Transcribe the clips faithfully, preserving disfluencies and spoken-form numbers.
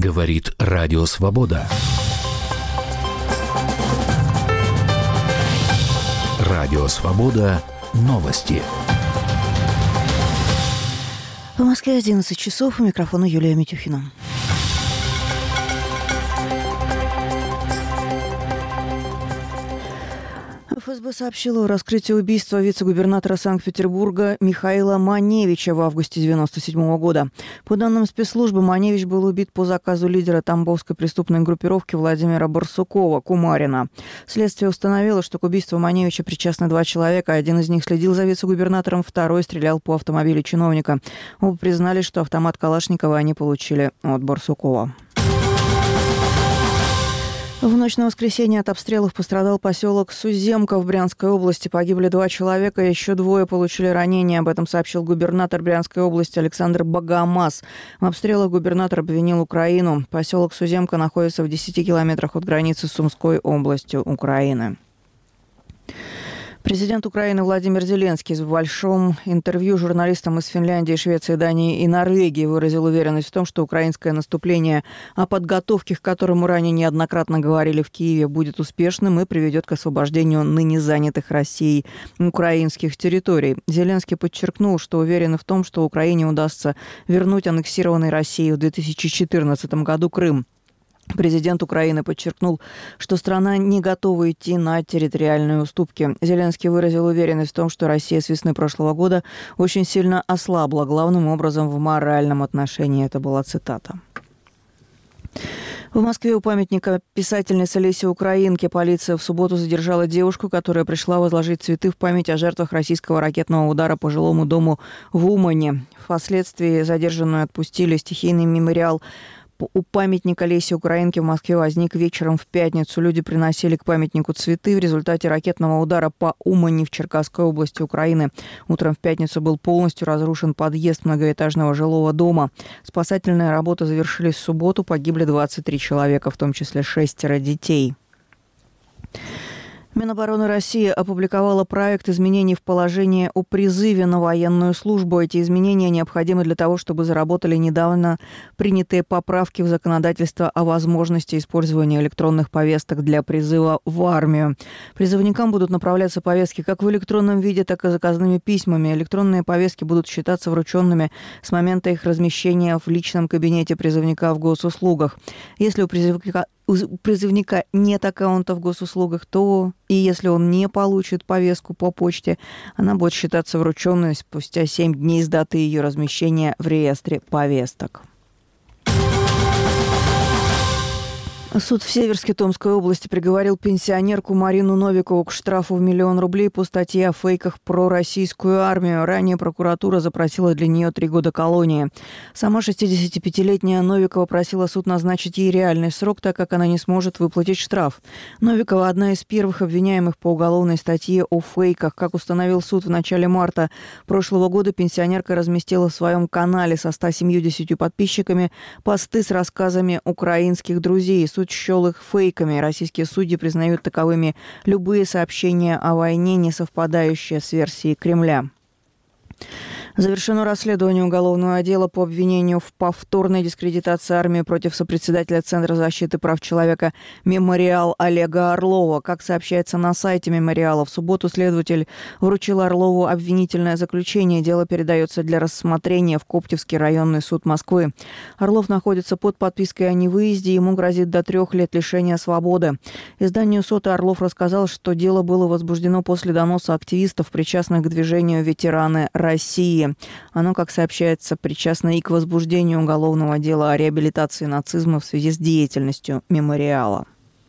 Говорит Радио Свобода. Радио Свобода. Новости. В Москве одиннадцать часов. У микрофона Юлия Митюхина. эф эс бэ сообщила о раскрытии убийства вице-губернатора Санкт-Петербурга Михаила Маневича в августе девяносто седьмого года. По данным спецслужбы, Маневич был убит по заказу лидера тамбовской преступной группировки Владимира Барсукова, Кумарина. Следствие установило, что к убийству Маневича причастны два человека. Один из них следил за вице-губернатором, второй стрелял по автомобилю чиновника. Оба признали, что автомат Калашникова они получили от Барсукова. В ночь на воскресенье от обстрелов пострадал поселок Суземка в Брянской области. Погибли два человека, еще двое получили ранения. Об этом сообщил губернатор Брянской области Александр Богомаз. В обстрелах губернатор обвинил Украину. Поселок Суземка находится в десяти километрах от границы с Сумской областью Украины. Президент Украины Владимир Зеленский в большом интервью журналистам из Финляндии, Швеции, Дании и Норвегии выразил уверенность в том, что украинское наступление, о подготовке к которому ранее неоднократно говорили в Киеве, будет успешным и приведет к освобождению ныне занятых Россией украинских территорий. Зеленский подчеркнул, что уверен в том, что Украине удастся вернуть аннексированный Россией в две тысячи четырнадцатом году Крым. Президент Украины подчеркнул, что страна не готова идти на территориальные уступки. Зеленский выразил уверенность в том, что Россия с весны прошлого года очень сильно ослабла, главным образом в моральном отношении. Это была цитата. В Москве у памятника писательницы Лесе Украинке полиция в субботу задержала девушку, которая пришла возложить цветы в память о жертвах российского ракетного удара по жилому дому в Умане. Впоследствии задержанную отпустили. Стихийный мемориал у памятника Лесе Украинке в Москве возник вечером в пятницу. Люди приносили к памятнику цветы. В результате ракетного удара по Умани в Черкасской области Украины утром в пятницу был полностью разрушен подъезд многоэтажного жилого дома. Спасательные работы завершились в субботу. Погибли двадцать три человека, в том числе шестеро детей. Минобороны России опубликовала проект изменений в положение о призыве на военную службу. Эти изменения необходимы для того, чтобы заработали недавно принятые поправки в законодательство о возможности использования электронных повесток для призыва в армию. Призывникам будут направляться повестки как в электронном виде, так и заказными письмами. Электронные повестки будут считаться врученными с момента их размещения в личном кабинете призывника в госуслугах. Если у призывника У призывника нет аккаунта в госуслугах, то и если он не получит повестку по почте, она будет считаться врученной спустя семь дней с даты ее размещения в реестре повесток. Суд в Северске Томской области приговорил пенсионерку Марину Новикову к штрафу в миллион рублей по статье о фейках про российскую армию. Ранее прокуратура запросила для нее три года колонии. Сама шестидесятипятилетняя Новикова просила суд назначить ей реальный срок, так как она не сможет выплатить штраф. Новикова – одна из первых обвиняемых по уголовной статье о фейках. Как установил суд в начале марта прошлого года, пенсионерка разместила в своем канале со ста семьюдесятью подписчиками посты с рассказами украинских друзей. Суд счел их фейками. Российские судьи признают таковыми любые сообщения о войне, не совпадающие с версией Кремля. Завершено расследование уголовного отдела по обвинению в повторной дискредитации армии против сопредседателя Центра защиты прав человека «Мемориал» Олега Орлова. Как сообщается на сайте «Мемориала», в субботу следователь вручил Орлову обвинительное заключение. Дело передается для рассмотрения в Коптевский районный суд Москвы. Орлов находится под подпиской о невыезде. Ему грозит до трех лет лишения свободы. Изданию СОТА Орлов рассказал, что дело было возбуждено после доноса активистов, причастных к движению «Ветераны России». Оно, как сообщается, причастно и к возбуждению уголовного дела о реабилитации нацизма в связи с деятельностью «Мемориала».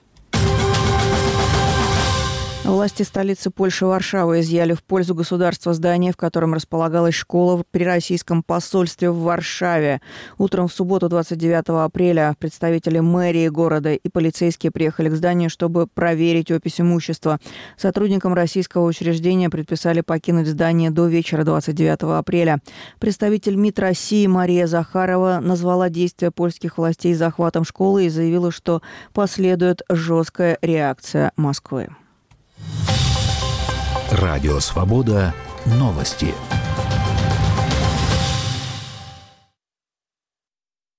Власти столицы Польши Варшавы изъяли в пользу государства здание, в котором располагалась школа при российском посольстве в Варшаве. Утром в субботу, двадцать девятого апреля, представители мэрии города и полицейские приехали к зданию, чтобы проверить опись имущества. Сотрудникам российского учреждения предписали покинуть здание до вечера двадцать девятого апреля. Представитель МИД России Мария Захарова назвала действия польских властей захватом школы и заявила, что последует жесткая реакция Москвы. Радио Свобода. Новости.